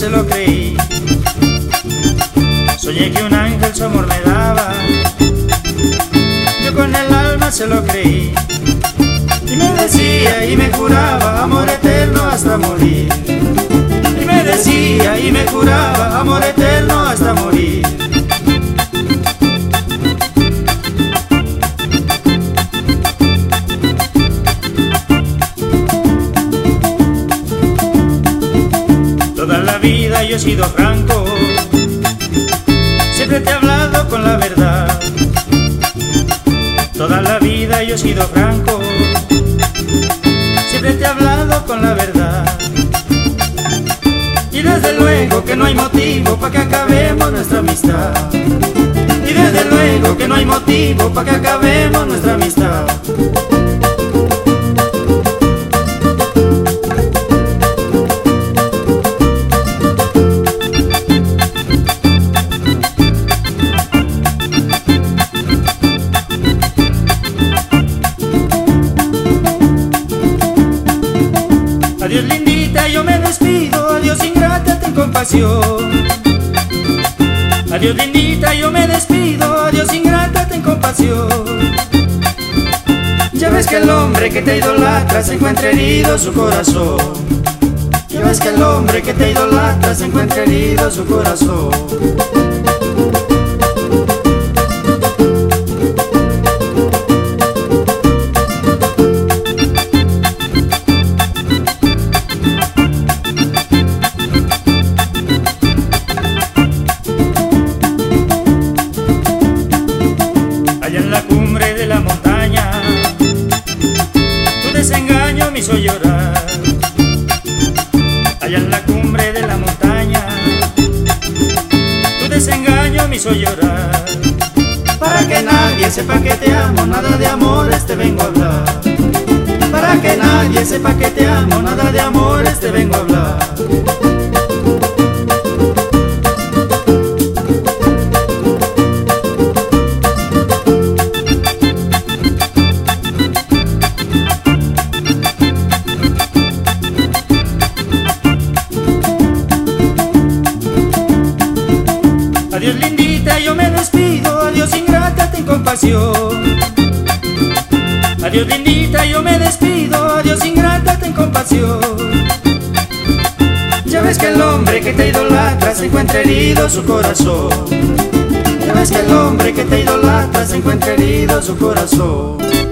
se lo creí. Soñé que un ángel su amor me daba, yo con el alma se lo creí. Y me decía y me juraba amor eterno hasta morir. Y me decía y me juraba amor eterno hasta morir. Toda la vida yo he sido franco, siempre te he hablado con la verdad. Toda la vida yo he sido franco, siempre te he hablado con la verdad. Y desde luego que no hay motivo para que acabemos nuestra amistad. Y desde luego que no hay motivo para que acabemos nuestra amistad. Adiós lindita, yo me despido, adiós ingrata, ten compasión. Adiós lindita, yo me despido, adiós ingrata, ten compasión. Ya ves que el hombre que te idolatra se encuentra herido su corazón. Ya ves que el hombre que te idolatra se encuentra herido su corazón. Allá en la cumbre de la montaña, tu desengaño me hizo llorar. Allá en la cumbre de la montaña, tu desengaño me hizo llorar. Para que nadie sepa que te amo, nada de amores te vengo a hablar. Para que nadie sepa que te amo, nada de amores te vengo a hablar. Adiós lindita, yo me despido, adiós ingrata, ten compasión. Adiós lindita, yo me despido, adiós ingrata, ten compasión. Ya ves que el hombre que te idolatra se encuentra herido su corazón. Ya ves que el hombre que te idolatra se encuentra herido su corazón.